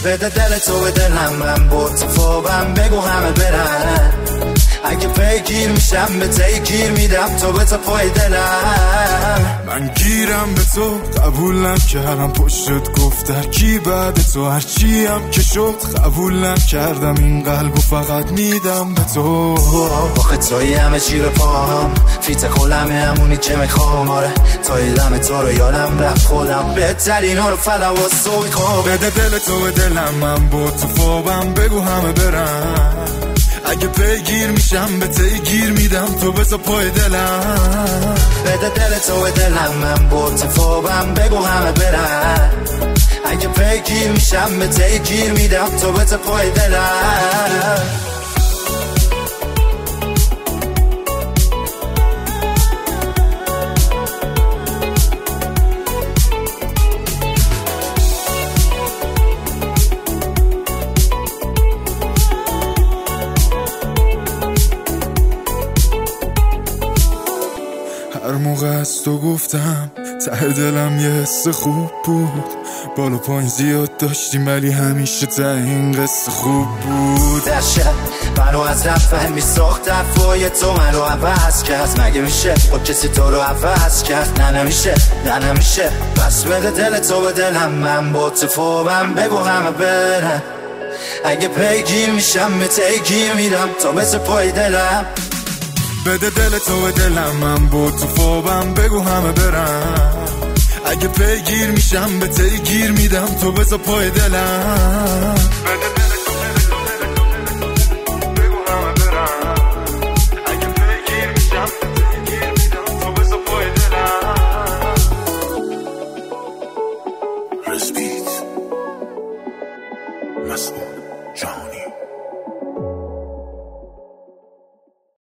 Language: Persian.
بده دل تو به دلم، من با تو خوابم بگو همه برن. اگه پیگیر میشم به تیگیر میدم تو به تو پای دلم. من گیرم به تو قبول نکردم، پشتت گفت در کی بعد تو هرچی هم که شد قبول نکردم، این قلبو فقط میدم به تو. آخه توی همه چی رو پاهم، فیت خولمه همونی که میخوام. آره توی دم تو رو یادم رفت خودم، بهترین ها رو فلا و سوی خواب. بده دل تو به دلم، من با تو خوابم بگو همه برن. اگه پیگیر میشم به تیگیر میدم تو بسا پای دلم. بده دل تو به دلم، من با تو خوابم بگو همه برن. اگه پیگیر میشم به تیگیر میدم تو بسا پای دلم. هر موقع از تو گفتم ته دلم یه حس خوب بود، بالا پایین زیاد داشتیم ولی همیشه ته این قصه خوب بود. در شب منو از رفت میساخت افوای تو منو عوض کرد. مگه میشه با کسی تو رو عوض کرد؟ نه نمیشه نه نمیشه. پس بده دل تو به دلم، من با تو خوابم بگو همه برن. اگه پیگیر میشم به تیگیر میدم تو بس پای دلم. بده دل تو به دلم، من با تو خوابم بگو همه برن. اگه پیگیر میشم به تیگیر میدم تو بسا پای دلم. بده دل تو بگو همه برن. اگه پیگیر میشم به تیگیر میدم تو بسا پای دلم. رزبیت مسئول جانی